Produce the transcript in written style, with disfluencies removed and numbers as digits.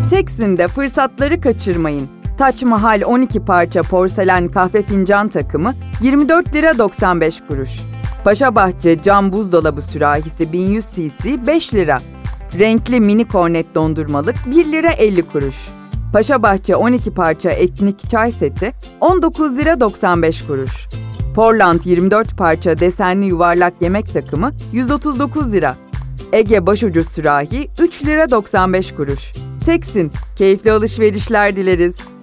Teksin'de fırsatları kaçırmayın. Taç Mahal 12 parça porselen kahve fincan takımı 24 lira 95 kuruş. Paşabahçe cam buzdolabı sürahisi 1100 cc 5 lira. Renkli mini kornet dondurmalık 1 lira 50 kuruş. Paşabahçe 12 parça etnik çay seti 19 lira 95 kuruş. Portland 24 parça desenli yuvarlak yemek takımı 139 lira. Ege başucu sürahi 3 lira 95 kuruş. Teksin, keyifli alışverişler dileriz.